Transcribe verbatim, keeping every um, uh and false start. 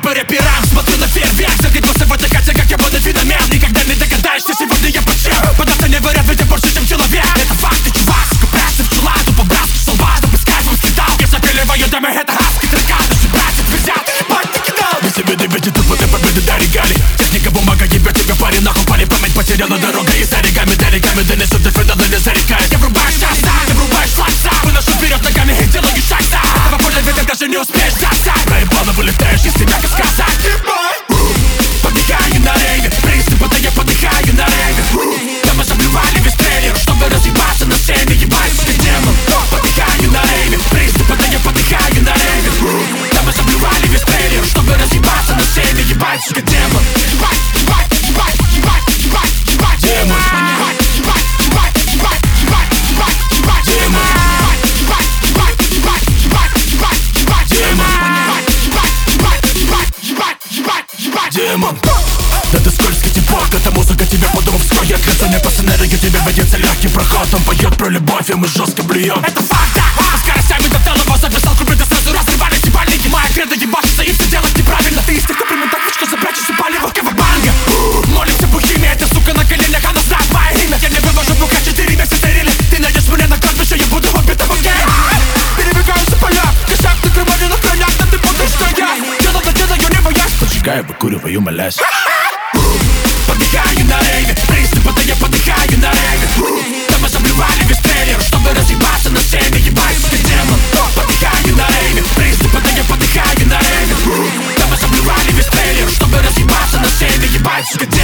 по рэперам, смотрю на фейерверк. Загребался в этой кате, как я буду феномен. Никогда не догадаешься, сегодня я под чем. Под не выряд, ведь я больше, чем человек. Это факты, чувак, сука, прессы, пчела. Тупо браски, солба, чтобы с кайфом слетал. Я запиливаю дымы, это хаски, трека. Наши братья твердят, ебать, ты кидал. Без победы, ведь тут до победы до регалий. Техника, бумага, ебет тебя парень, нахуй пали. Память потеряла дорога и за реками, далеками донесут до финала, не зарекаясь. Я врубаю шанса, ты врубаешь флакса. Выношу вперед ногами и делаю шаг сам. Этого поля ветер даже не успеешь засать. Проебало вылетаешь из тебя, как сказать. Подыхаю на рейве, приступы, да я подыхаю на рейве. Да мы заблювали весь трейлер, чтобы разъебаться на сцене, ебать, сука, демон. Подыхаю на рейве, приступы, да я подыхаю на рейве. Да мы заблювали весь трейлер, чтобы разъебаться на сцене, ебать, сука, демон. Ебать, ебать, ебать, ебать, ебать, ебать, демон. Ебать, ебать, ебать, ебать, ебать, ебать, ебать, демон. Ебать, ебать, ебать, ебать, ебать, ебать, демон. Ебать, ебать, ебать, ебать, ебать, ебать, демон. Да ты скользкий типок, эта музыка тебя подумав скроет. Храцаны по сценарию, тебе ведется легкий проход. Он поет про любовь, и мы жестко блюем. Это факт, да! Со скоростями до телова записал кубиты, сразу разрывали ебальники. Моя кредо ебашится, и все делать неправильно. Ты из тех, кто примет так, что запрячешься палево. Кавабанга, молимся бухими, эта сука на коленях, она знает мое имя. Я не вывожу бухать четыре месяца рили. Ты найдешь меня на кладбище, я буду убитым в гейм. Перебегаются поля, кошак, ты кровали на хранях, да ты помнишь, что я делал, да делаю, не боясь. Поджигаю, выкуриваю, молясь. Подыхаю на рейве, приступы, да я подыхаю на рейве. Да мы заблювали весь трейлер, чтобы разъебаться на сцене, ебать, сука, демон. Подыхаю на рейве, приступы, да я подыхаю на рейве. Да мы заблювали весь трейлер, чтобы разъебаться на сцене, ебать, сука, демон.